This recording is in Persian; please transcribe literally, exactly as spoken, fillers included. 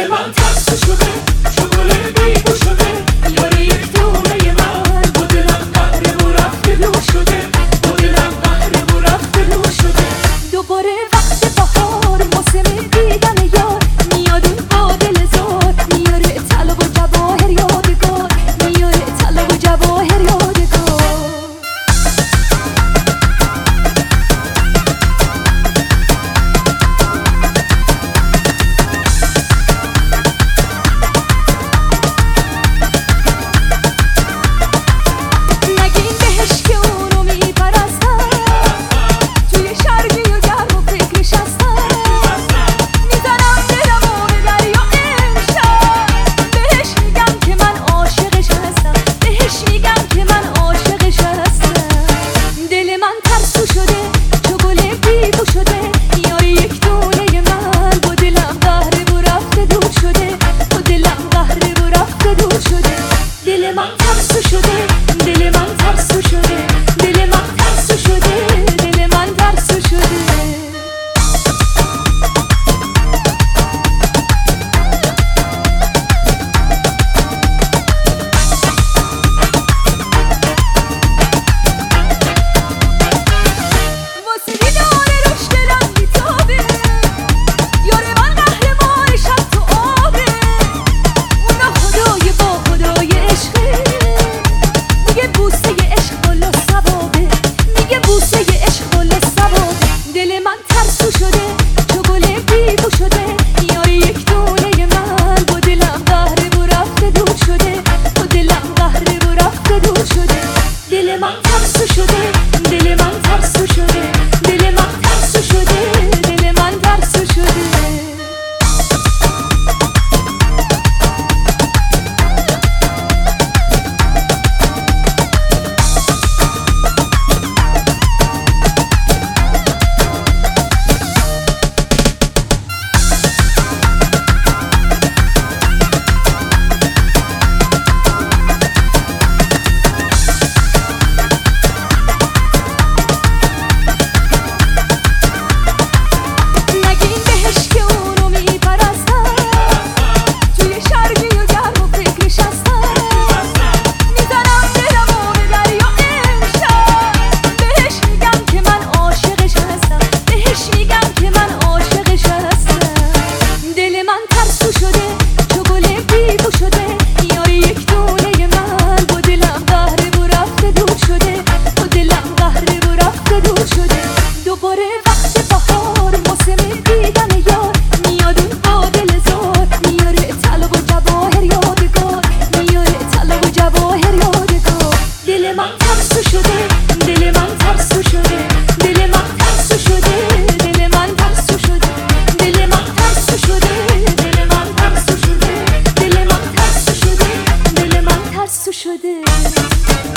دل من ترسو شده، شغل بیگو شده، یاره یک دونه من با دلم قهره و رفته دور شده، با دلم قهره و رفته دور شده. دوباره وقت بهار موسم دیدن یار میاد اون با دل زار، میاره طلا و جواهر یادگار، میاره طلا و جواهر یادگار. دل من ترسو شده، دل من ترسو شده، دل من ترسو شده، دل من ترسو شده. دل من ترسو شده، دل من ترسو شده، دل من ترسو شده، دل من ترسو شده. دل من ترسو شده، دل من ترسو شده، دل من ترسو شده، دل من ترسو شده، دل من ترسو شده، دل من ترسو شده، دل من ترسو شده، دل من ترسو شده.